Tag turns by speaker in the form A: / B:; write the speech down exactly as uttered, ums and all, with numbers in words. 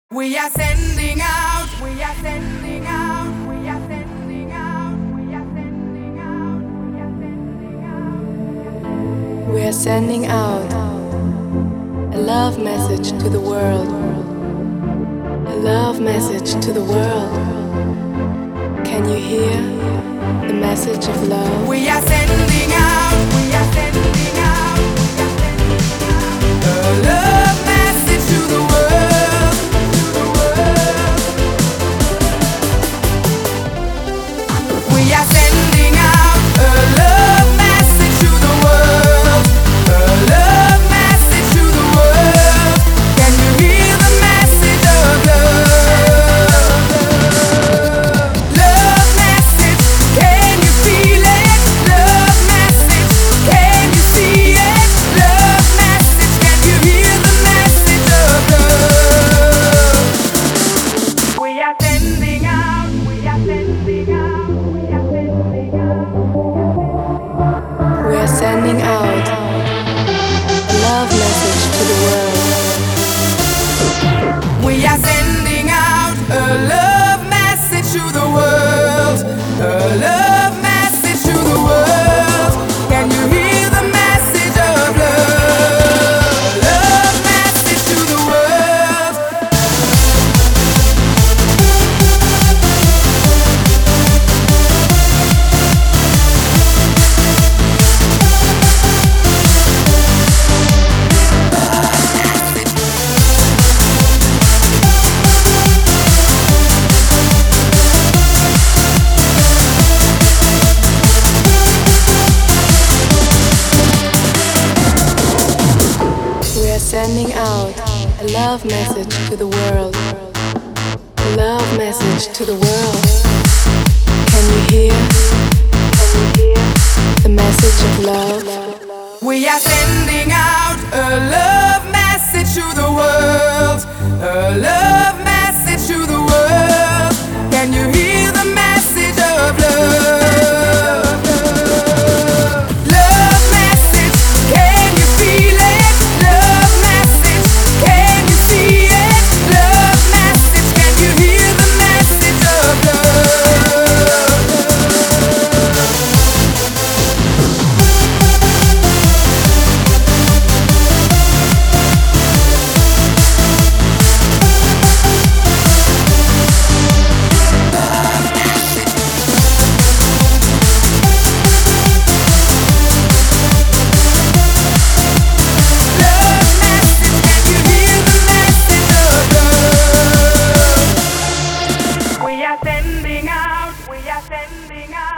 A: We are sending out, we are sending out, we are sending out, we are sending out, we are sending out.
B: We are sending out a love message to the world. A love message to the world. Can you hear the message of love?
A: We are sending out, we are sending out, we are sending out a love message to the world. We are sending out a love message to the world. A love message to the world. Can you hear the message of love? Love message, can you feel it? Love message, can you see it? Love message, can you hear the message of love? We are sending out, we are sending out.
B: We are sending out a love message to the world.
A: We are sending out a love message to the world. A love message to the world. Can you hear the message of love? Love message to the world.
B: We are sending out a love message to the world. A love message to the world. Can you hear? Can you hear the message of love?
A: We are sending out a love message to the world. A love message to the world. Can you hear the message of love? Love message, can you feel it? Love message, can you see it? Love message, can you hear the message of love? We are sending out, we are sending out.